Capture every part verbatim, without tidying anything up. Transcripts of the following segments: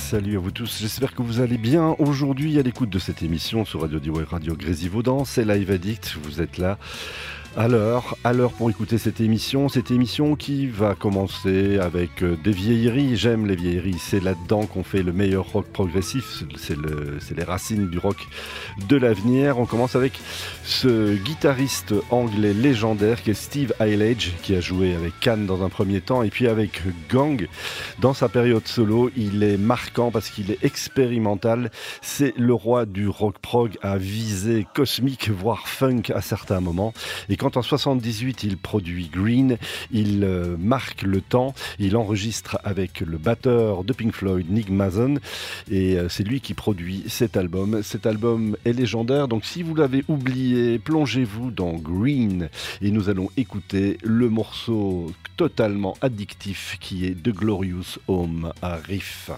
salut à vous tous, j'espère que vous allez bien. Aujourd'hui à l'écoute de cette émission sur Radio D-Wave, Radio Grésivaudan, c'est Live Addict, vous êtes là à l'heure, à l'heure pour écouter cette émission, cette émission qui va commencer avec des vieilleries. J'aime les vieilleries, c'est là-dedans qu'on fait le meilleur rock progressif, c'est, le, c'est les racines du rock de l'avenir. On commence avec ce guitariste anglais légendaire qui est Steve Eilage, qui a joué avec Can dans un premier temps et puis avec Gang dans sa période solo. Il est marquant parce qu'il est expérimental, c'est le roi du rock prog à visée cosmique voire funk à certains moments. Et quand en soixante-dix-huit il produit Green, il euh, marque le temps, il enregistre avec le batteur de Pink Floyd, Nick Mason, et euh, c'est lui qui produit cet album. Cet album est légendaire, donc si vous l'avez oublié, plongez-vous dans Green et nous allons écouter le morceau totalement addictif qui est The Glorious Home à Riff.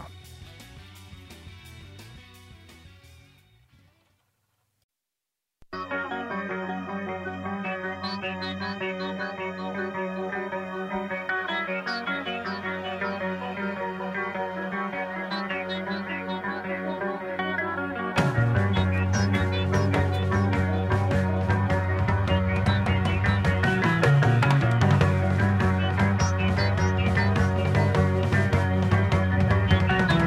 Thank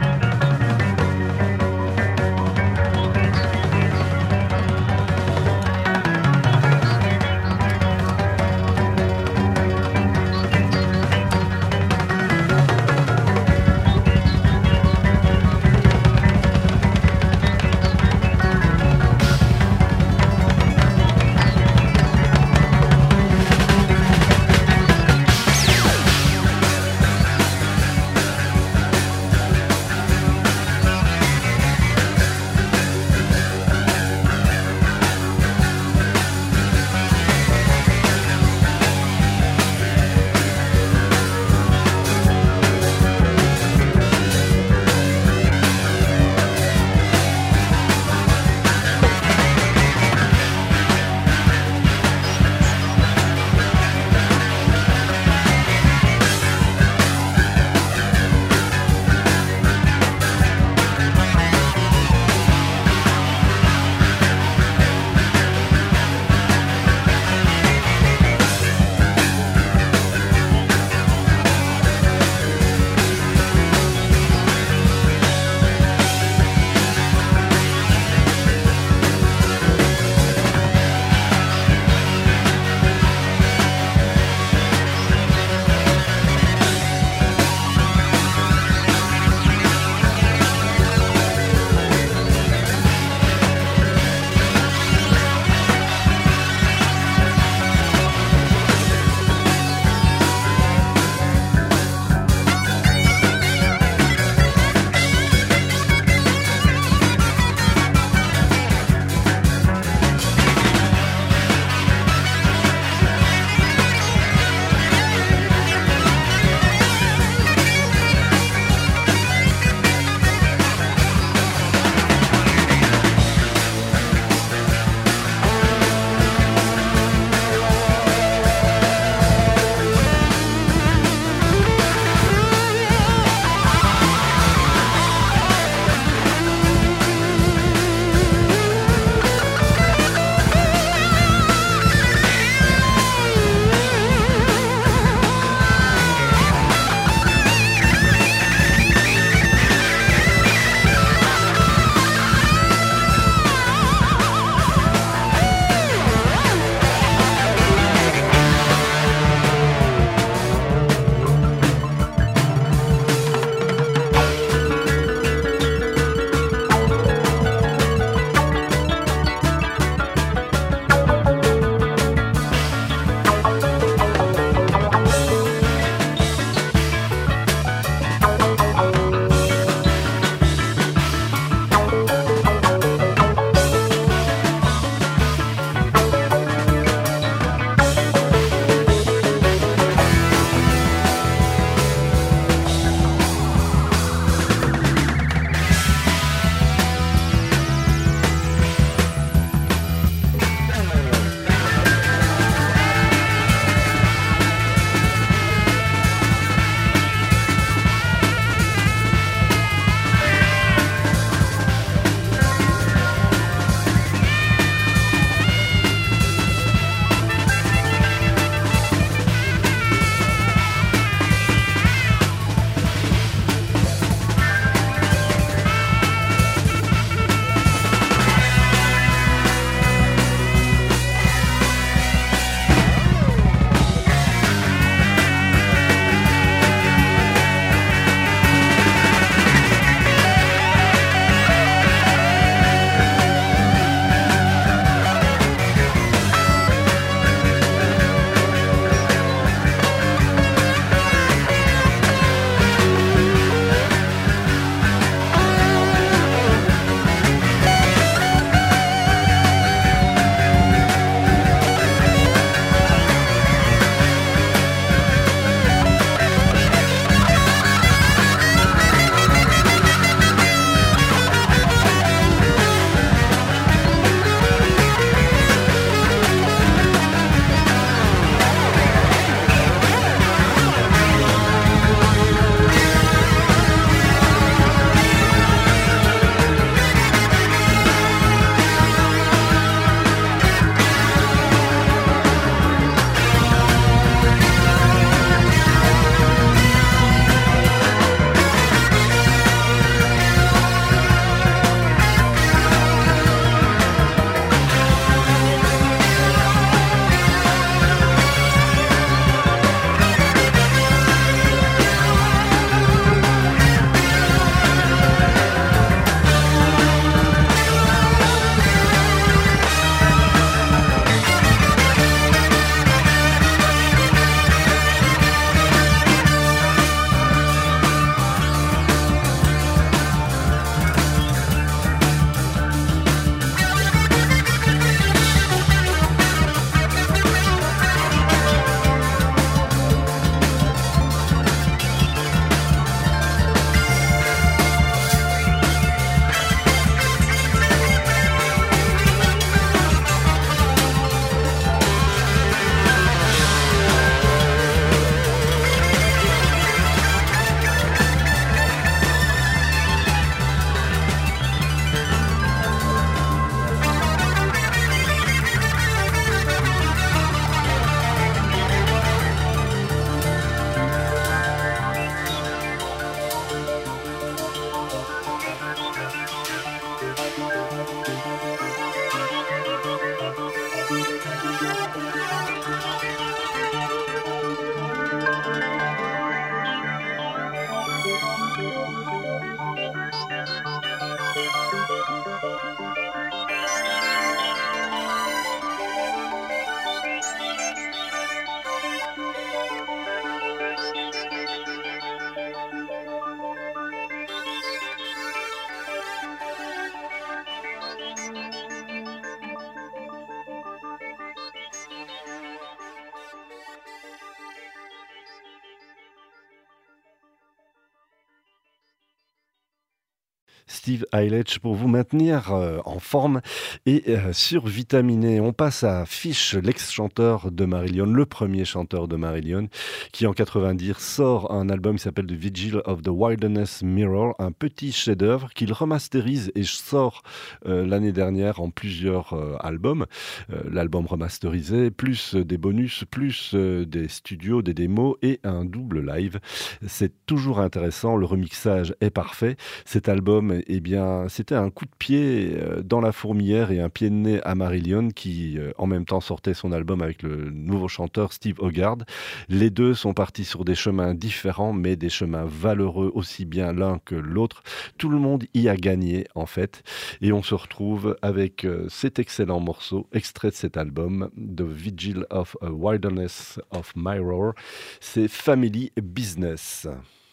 Steve Eilech pour vous maintenir euh, en forme et euh, survitaminé. On passe à Fish, l'ex-chanteur de Marillion, le premier chanteur de Marillion, qui en quatre-vingt-dix sort un album qui s'appelle The Vigil of the Wilderness Mirror, un petit chef-d'œuvre qu'il remasterise et sort euh, l'année dernière en plusieurs euh, albums. Euh, l'album remasterisé, plus des bonus, plus euh, des studios, des démos et un double live. C'est toujours intéressant, le remixage est parfait. Cet album, eh bien, c'était un coup de pied euh, dans la fourmilière et un pied de nez à Marillion qui, euh, en même temps, sortait son album avec le nouveau chanteur Steve Hogarth. Les deux sont partis sur des chemins différents, mais des chemins valeureux aussi bien l'un que l'autre. Tout le monde y a gagné, en fait. Et on se retrouve avec euh, cet excellent morceau, extrait de cet album, The Vigil of a Wilderness of Mirror. C'est Family Business.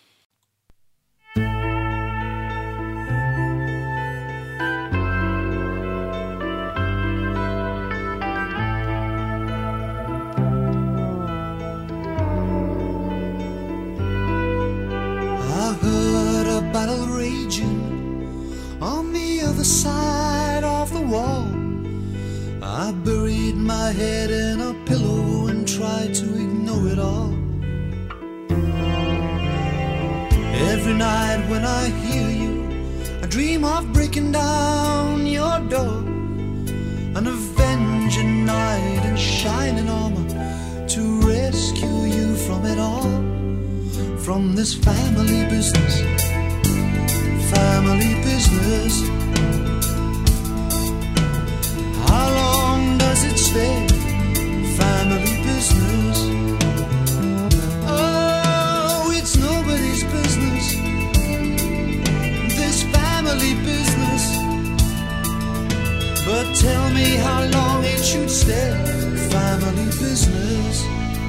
Battle raging on the other side of the wall. I buried my head in a pillow and tried to ignore it all. Every night when I hear you, I dream of breaking down your door. An avenging knight in shining armor to rescue you from it all. From this family business, family business. How long does it stay? Family business. Oh, it's nobody's business, this family business. But tell me how long it should stay. Family business.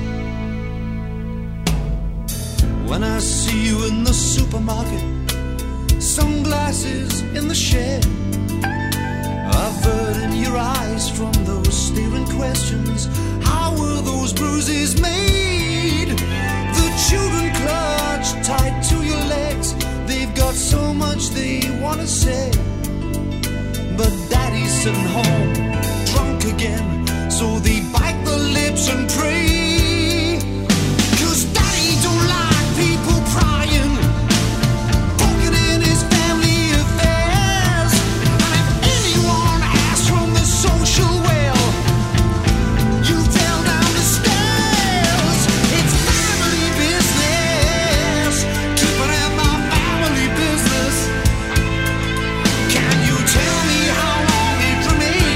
When I see you in the supermarket, sunglasses in the shed, averting your eyes from those staring questions. How were those bruises made? The children clutch tight to your legs. They've got so much they want to say, but daddy's sitting home drunk again, so they bite the lips and pray. 'Cause daddy don't like people prying, poking in his family affairs. And if anyone asks from the social well, you fell down the stairs. It's family business, keeping in my family business. Can you tell me how long it remains?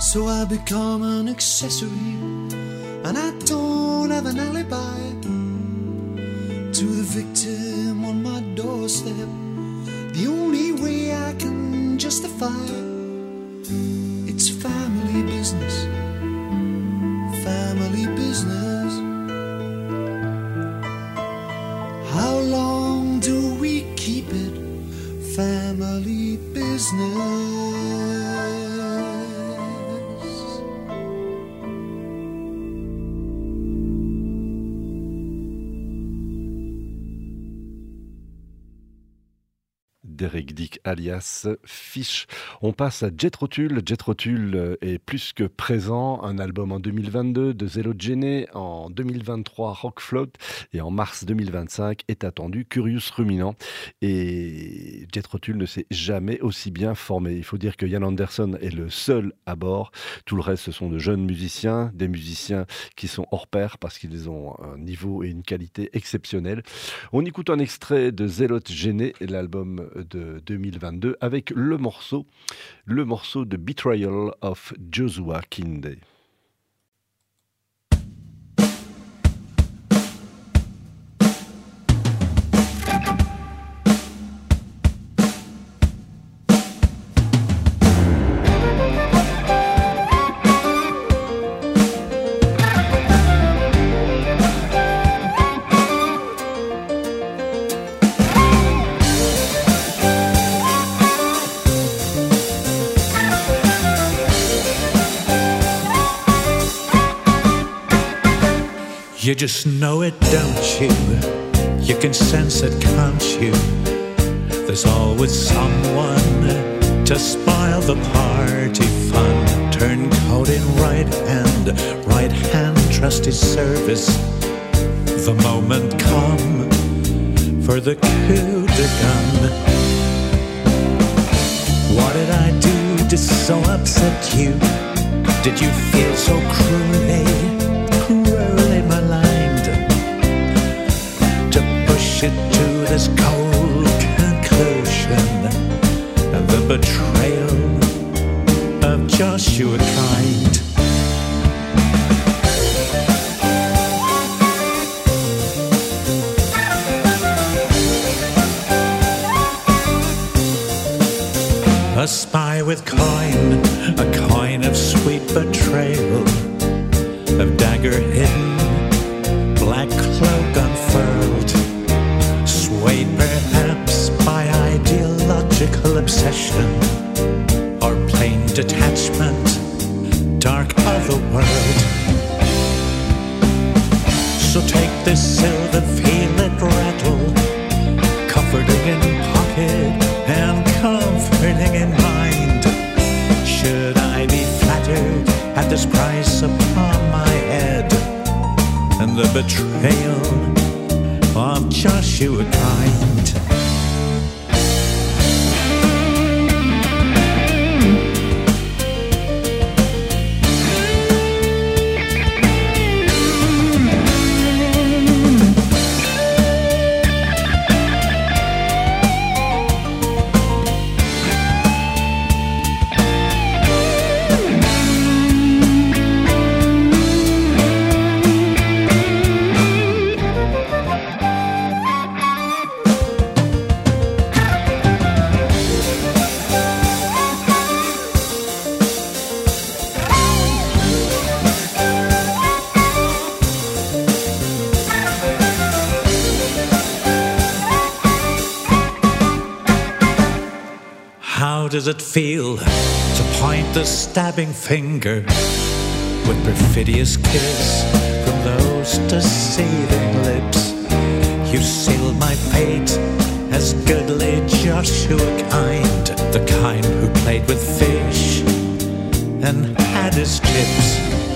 So I become an accessory, and I don't have an alibi to the victim on my doorstep. The only way I can justify it's family business, family business. How long do we keep it family business? Derek Dick alias Fish. On passe à Jethro Tull. Jethro Tull est plus que présent. Un album en deux mille vingt-deux de Zelo Gene, en deux mille vingt-trois Rock Float et en mars deux mille vingt-cinq est attendu Curious Ruminant. Et Jethro Tull ne s'est jamais aussi bien formé. Il faut dire que Ian Anderson est le seul à bord. Tout le reste, ce sont de jeunes musiciens, des musiciens qui sont hors pair parce qu'ils ont un niveau et une qualité exceptionnels. On écoute un extrait de Zelo Gene, l'album de deux mille vingt-deux, avec le morceau, le morceau de Betrayal of Joshua Kinde. You just know it, don't you? You can sense it, can't you? There's always someone to spoil the party fun. Turncoat in right hand, right hand trusty service. The moment come for the coup de gun. What did I do to so upset you? Did you feel so cruelly, cruelly maligned to push it to this cold conclusion? And the betrayal of Joshua Kind. A spy with coin, a coin of sweet betrayal, of dagger hidden, black cloak unfurled, swayed perhaps by ideological obsession, or plain detachment, dark otherworld. So take this silver, feel it rattle, comforting in pocket and comforting in mind. Should I be flattered at this price upon my head and the betrayal of Joshua Kind? How does it feel to point the stabbing finger with perfidious kiss from those deceiving lips? You sealed my fate as goodly Joshua Kind, the kind who played with fish and had his chips.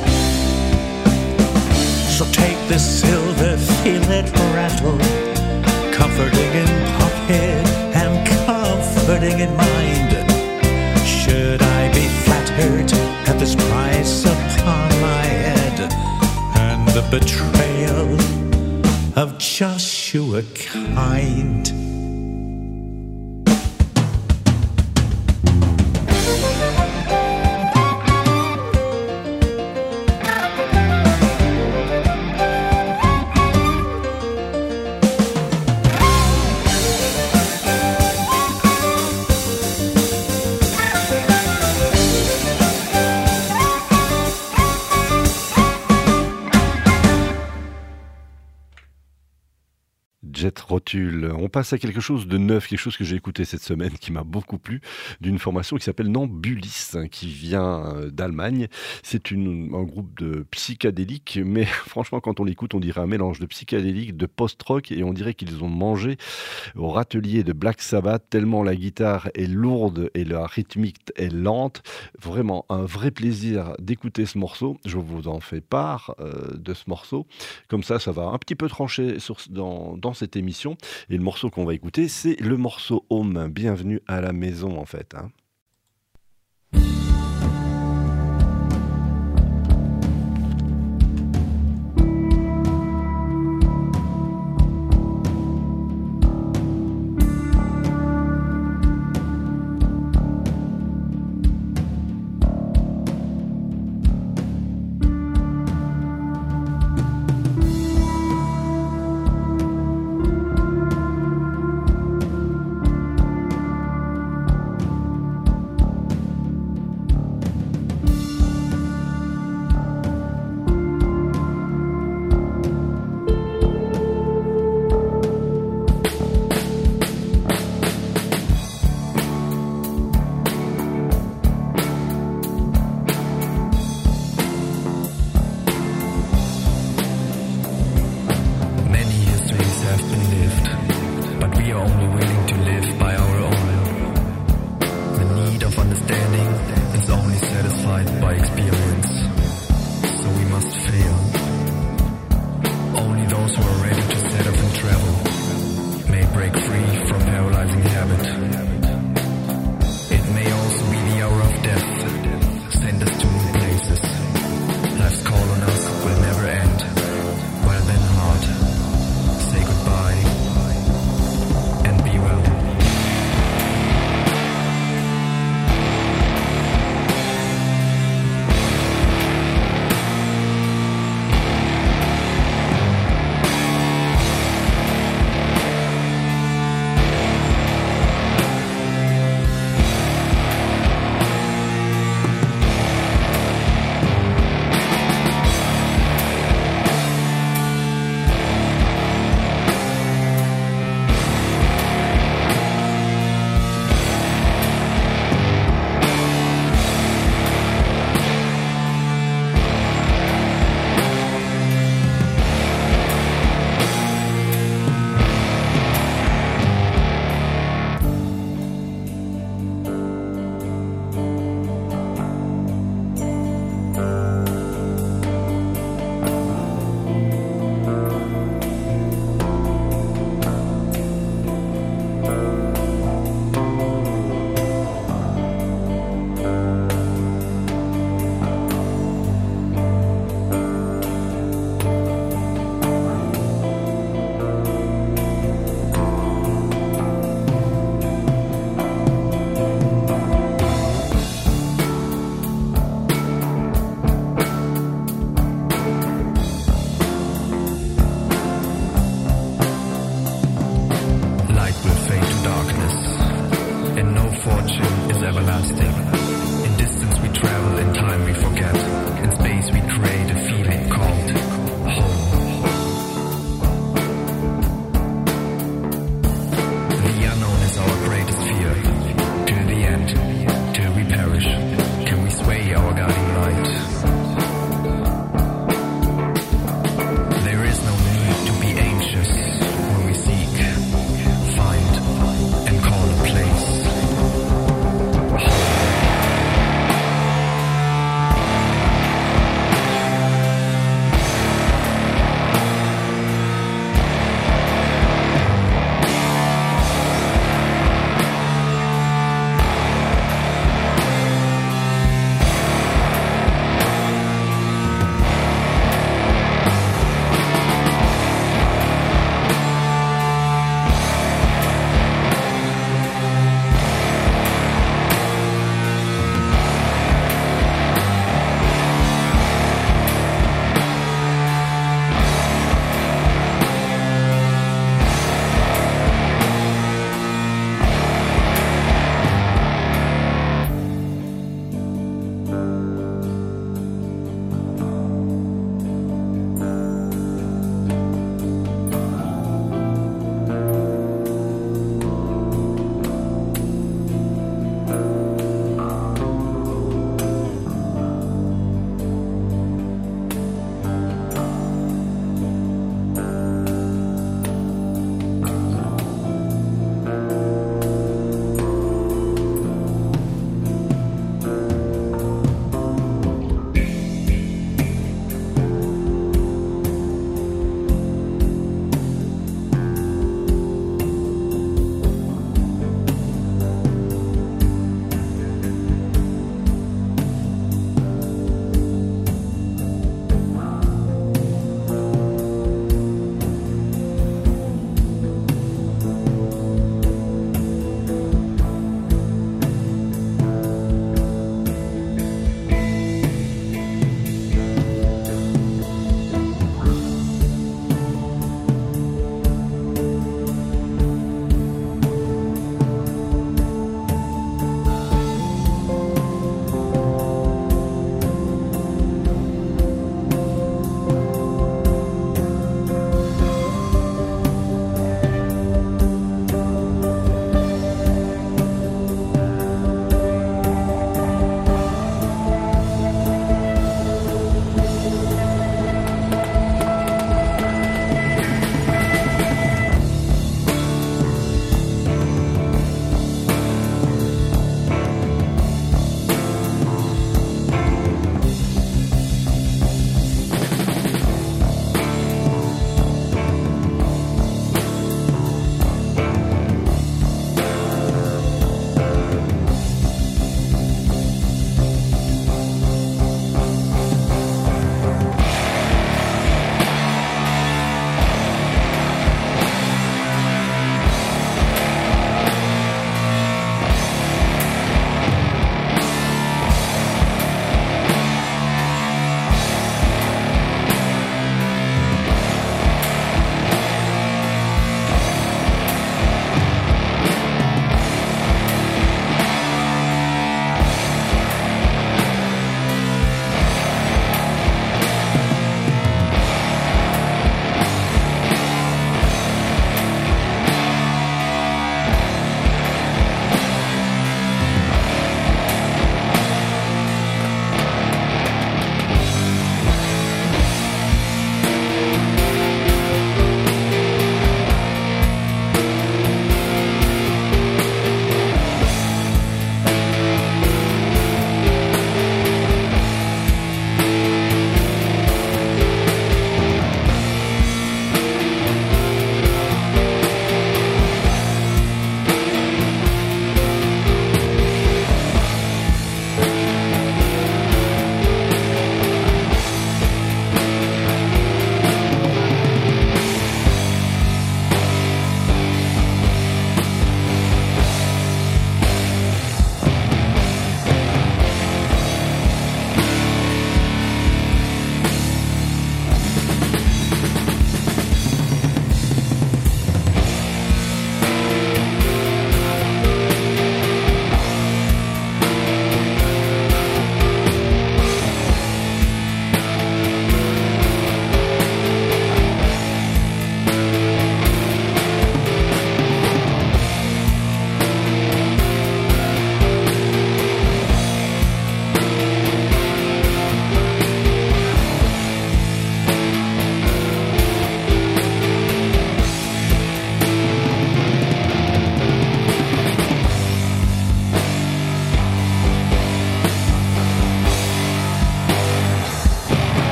So take this silver, feel it rattle, comforting in pocket and comforting in mind. Should I be flattered at this price upon my head and the betrayal of Joshua Kind? Jet Rotule. On passe à quelque chose de neuf, quelque chose que j'ai écouté cette semaine qui m'a beaucoup plu, d'une formation qui s'appelle Nambulis, qui vient d'Allemagne. C'est une, un groupe de psychédélique, mais franchement quand on l'écoute on dirait un mélange de psychédélique, de post-rock, et on dirait qu'ils ont mangé au râtelier de Black Sabbath tellement la guitare est lourde et la rythmique est lente. Vraiment un vrai plaisir d'écouter ce morceau. Je vous en fais part euh, de ce morceau. Comme ça, ça va un petit peu trancher sur, dans, dans cette émission. Et le morceau qu'on va écouter, c'est le morceau Home. Bienvenue à la maison, en fait. Hein.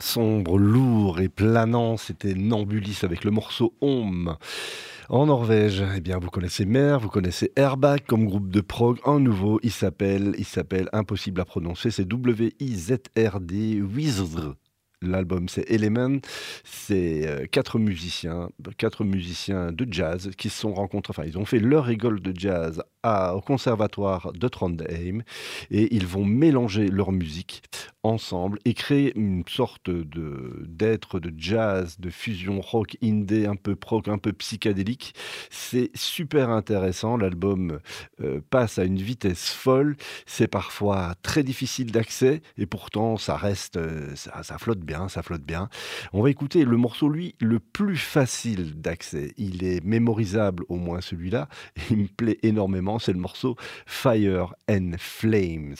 sombre, lourd et planant, c'était Nambulis avec le morceau Home. En Norvège, eh bien, vous connaissez Mer, vous connaissez Airbag comme groupe de prog. Un nouveau, il s'appelle, il s'appelle impossible à prononcer, c'est W I Z R D, Wizard. L'album c'est Element, c'est euh, quatre musiciens, quatre musiciens de jazz qui se sont rencontrés, enfin ils ont fait leur école de jazz à, au conservatoire de Trondheim et ils vont mélanger leur musique ensemble et créer une sorte de, d'être de jazz, de fusion rock, indé, un peu prog, un peu psychédélique. C'est super intéressant, l'album euh, passe à une vitesse folle, c'est parfois très difficile d'accès et pourtant ça reste, euh, ça, ça flotte bien. Bien, ça flotte bien. On va écouter le morceau, lui, le plus facile d'accès. Il est mémorisable, au moins celui-là. Il me plaît énormément. C'est le morceau Fire and Flames.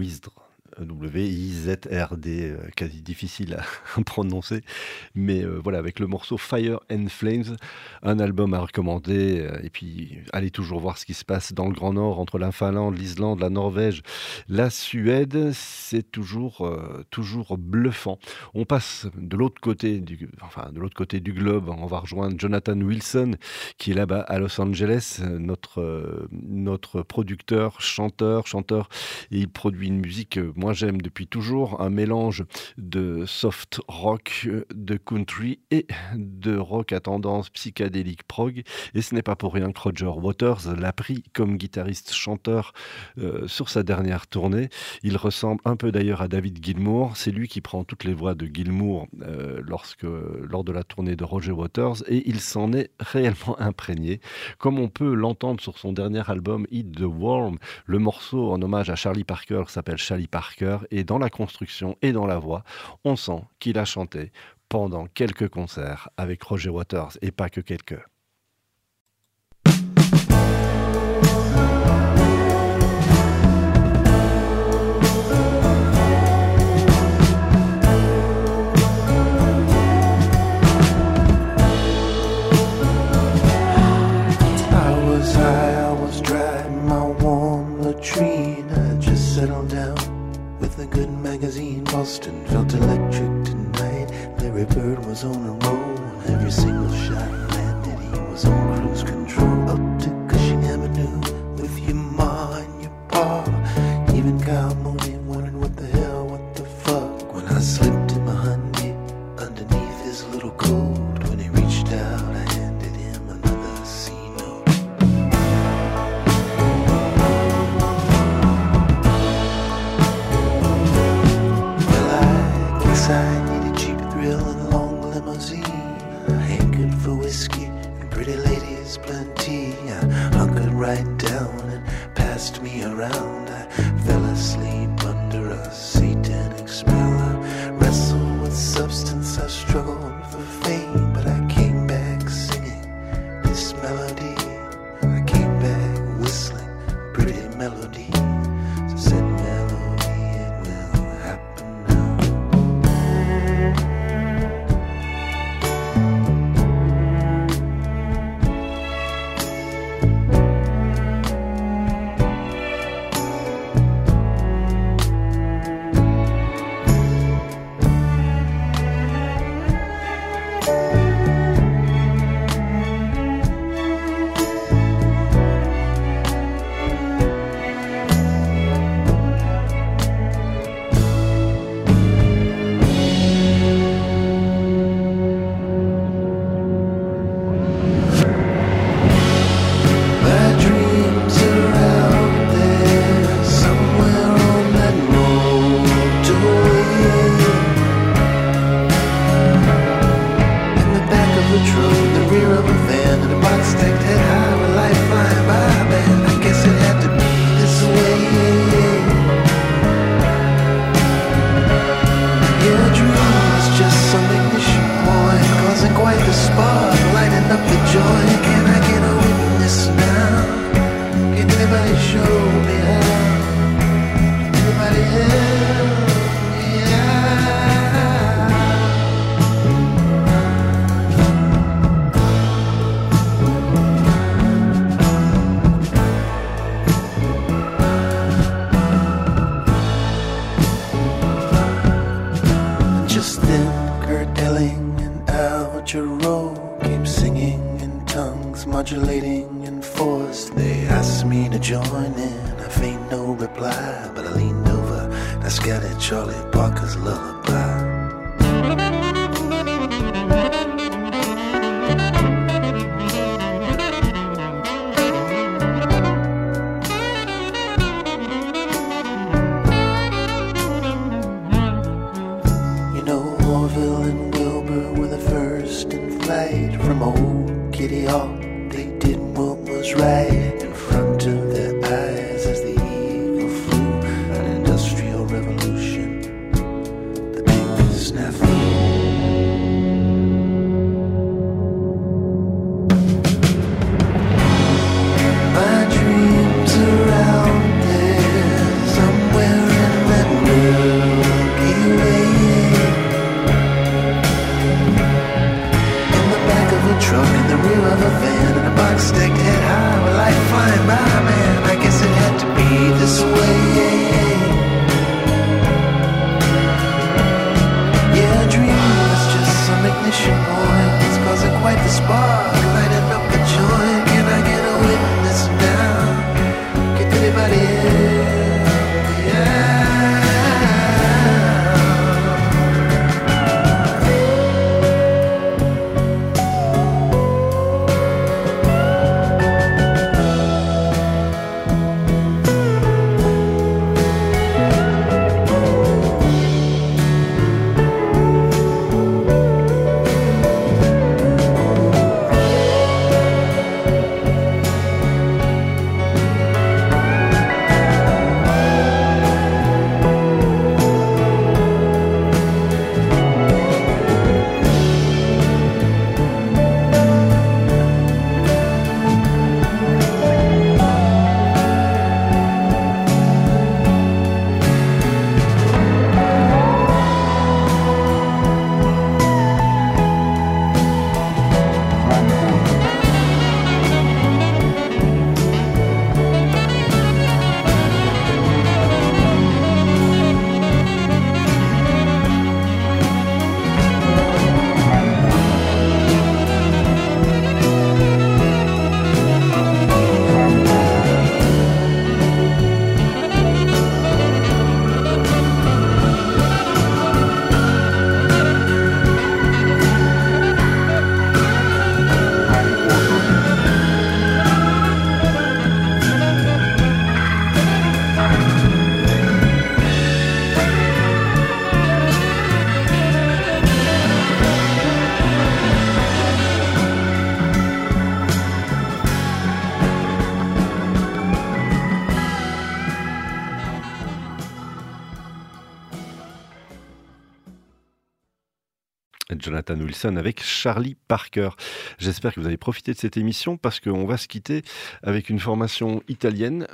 Wizard. W I Z R D, euh, quasi difficile à prononcer, mais euh, voilà, avec le morceau Fire and Flames, un album à recommander, euh, et puis allez toujours voir ce qui se passe dans le Grand Nord, entre la Finlande, l'Islande, la Norvège, la Suède, c'est toujours, euh, toujours bluffant. On passe de l'autre côté du, enfin, de l'autre côté du globe, on va rejoindre Jonathan Wilson, qui est là-bas à Los Angeles, notre, euh, notre producteur, chanteur, chanteur, et il produit une musique, euh, moi j'aime depuis toujours, un mélange de soft rock, de country et de rock à tendance psychédélique prog. Et ce n'est pas pour rien que Roger Waters l'a pris comme guitariste-chanteur euh, sur sa dernière tournée. Il ressemble un peu d'ailleurs à David Gilmour. C'est lui qui prend toutes les voix de Gilmour euh, lorsque, lors de la tournée de Roger Waters, et il s'en est réellement imprégné, comme on peut l'entendre sur son dernier album Eat the Worm. Le morceau en hommage à Charlie Parker s'appelle Charlie Parker, et dans la construction et dans la voix, on sent qu'il a chanté pendant quelques concerts avec Roger Waters, et pas que quelques. I was high, I was dry, my warm latrine, I just settled down with a good magazine. Boston felt electric tonight. Larry Bird was on a roll. Every single shot landed. He was on cruise control up to Cushing Avenue with your ma and your pa. Even Kyle Mooney wondering what the hell, what the fuck. When I slipped in my honey underneath his little coat. When he reached out, I handed him another C note. I need a cheap thrill and a long limousine. I hankered for whiskey and pretty ladies plenty. I hunkered right down and passed me around. I fell asleep under a satanic spell. I wrestled with substance, I struggled for fame, but I came back singing this melody. I came back whistling pretty melody. So said melody, it will happen now. Modulating and forced, they asked me to join in. I feigned no reply, but I leaned over and I scattered Charlie Parker's lullaby. You know, Orville and Wilbur were the first in flight from old Kitty Hawk. They did what was right in front of their eyes as the eagle flew. An industrial revolution. The big spark, lighting up a joint. Can I get a witness now? Can anybody help me out? Jonathan Wilson avec Charlie Parker. J'espère que vous avez profité de cette émission parce qu'on va se quitter avec une formation italienne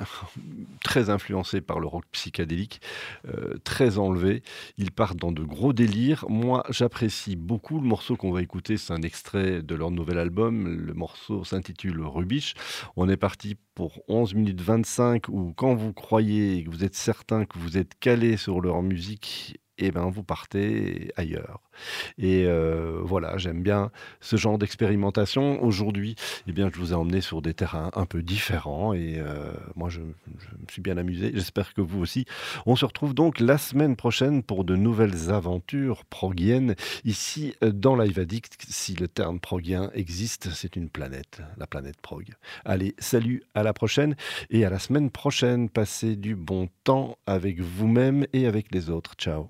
très influencée par le rock psychédélique, euh, très enlevée. Ils partent dans de gros délires. Moi, j'apprécie beaucoup. Le morceau qu'on va écouter, c'est un extrait de leur nouvel album. Le morceau s'intitule Rubbish. On est parti pour onze minutes vingt-cinq où quand vous croyez et que vous êtes certain que vous êtes calé sur leur musique, eh ben vous partez ailleurs. Et euh, voilà, j'aime bien ce genre d'expérimentation. Aujourd'hui, eh bien, je vous ai emmené sur des terrains un peu différents et euh, moi, je, je me suis bien amusé. J'espère que vous aussi. On se retrouve donc la semaine prochaine pour de nouvelles aventures progiennes ici dans Live Addict. Si le terme progien existe, c'est une planète, la planète prog. Allez, salut, à la prochaine et à la semaine prochaine. Passez du bon temps avec vous-même et avec les autres. Ciao.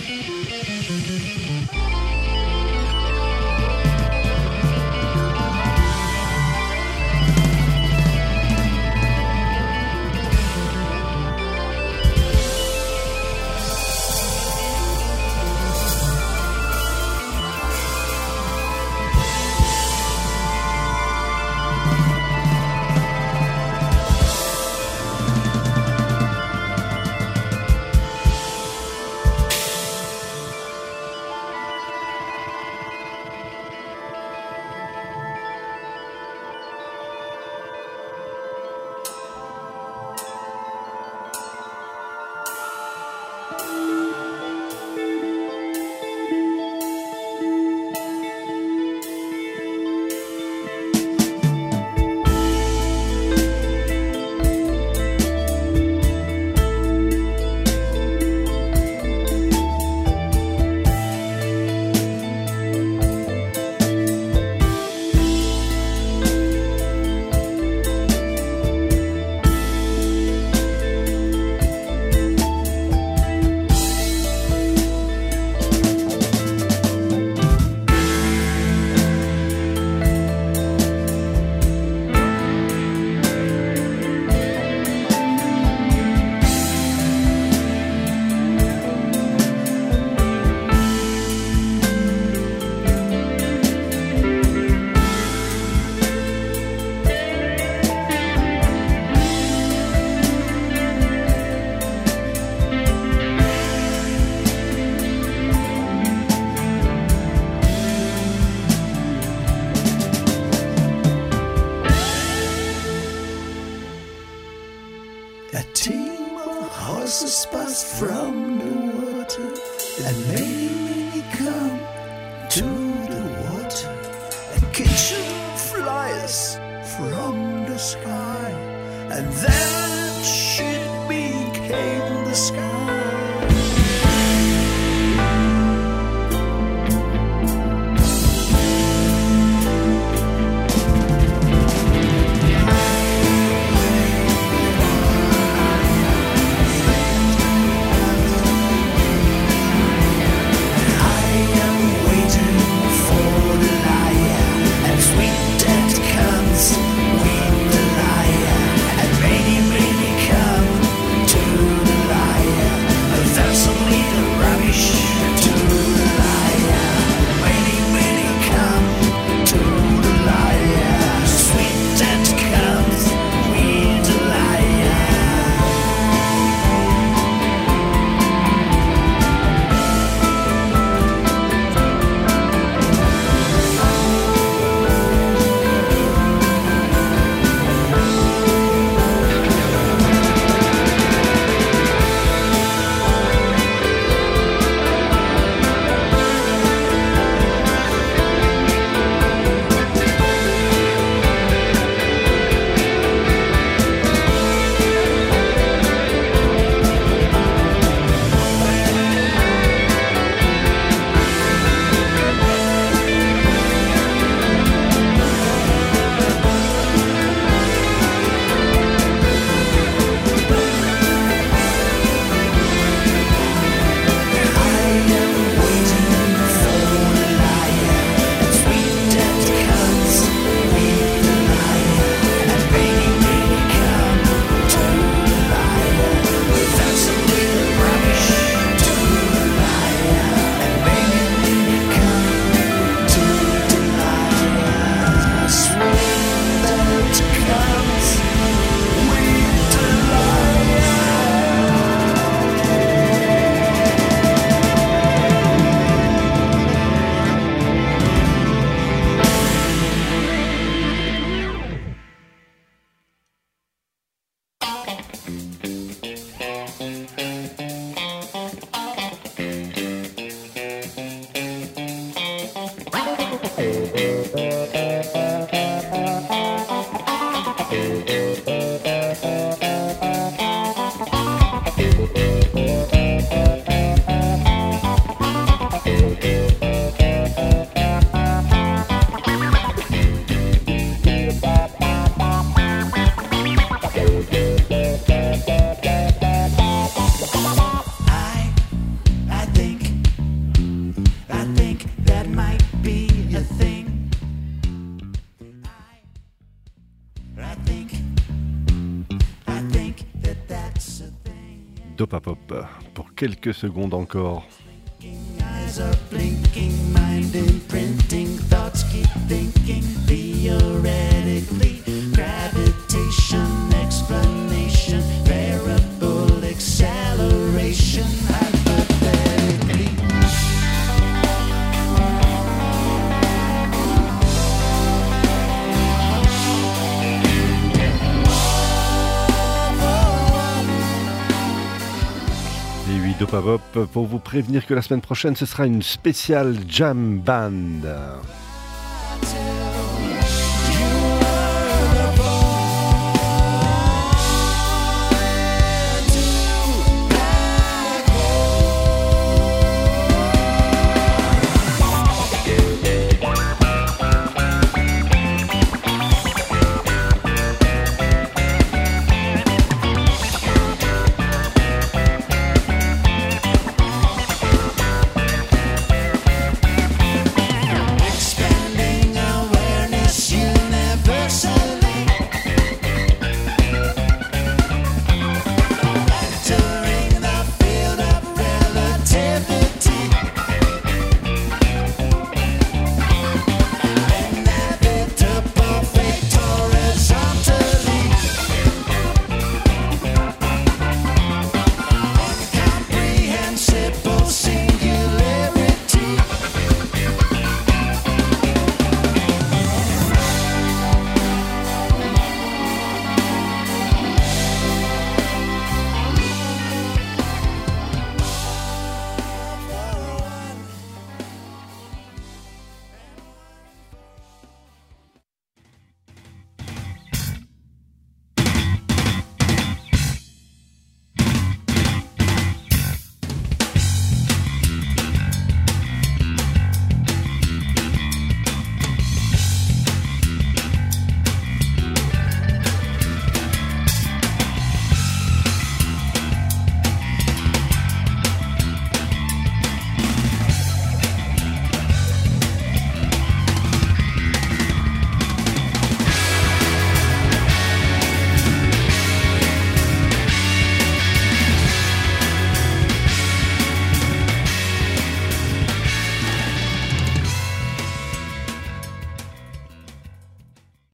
A team of horses passed from the water and many, many come to the water. A kitchen flies from the sky, and that ship became the sky. Liar, and many, many come to the liar. Dopapop pour quelques secondes encore. Eyes are blinking, mind imprinting, thoughts keep thinking theoretically. Gravitation, explanation, variable acceleration, hypothetically. Et oui, Dopapop, pour vous prévenir que la semaine prochaine, ce sera une spéciale jam band.